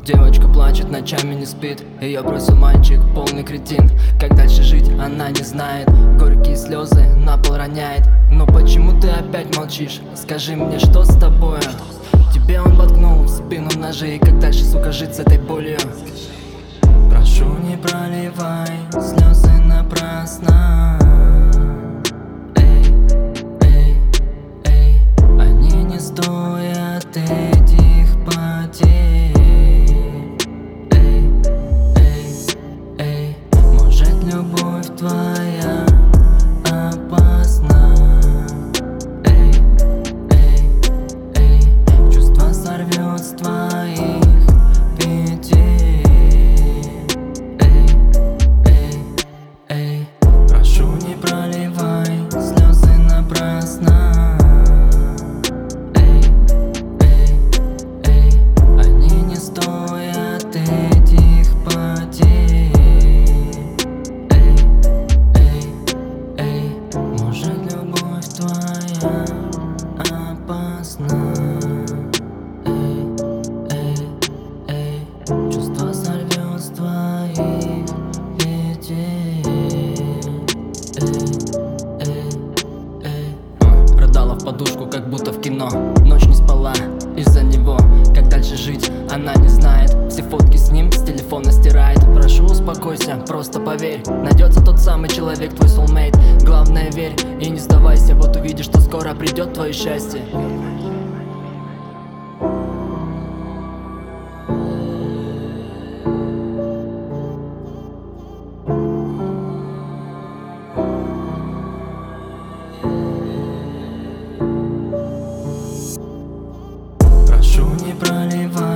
Девочка плачет, ночами не спит. Ее бросил мальчик, полный кретин. Как дальше жить, она не знает. Горькие слезы на пол роняет. Но почему ты опять молчишь? Скажи мне, что с тобою? Тебе он воткнул в спину ножи. Как дальше, сука, жить с этой болью? Прошу, не проливай слезы напрасно. Эй, эй, эй, они не стоят этих потерь. Эй, эй, эй, может, любовь твоя опасна. Эй, эй, эй, чувство сорвет с твоих петель. Эй, прошу, не проливай слезы напрасно. Эй, эй, эй, они не стоят этих потерь. Эй, эй, эй, может, любовь твоя опасна. Эй, эй, эй, чувство сорвет с твоих петель. Рыдала в подушку, как будто в кино. Ночь не спала из-за него. Как дальше жить, она не знает. Все фотки с ним с телефона стирает. Прошу, успокойся, просто поверь. Найдется тот самый человек, твой soulmate. Главное, верь и не сдавайся. Вот увидишь, что скоро придет твое счастье. Прошу, не проливай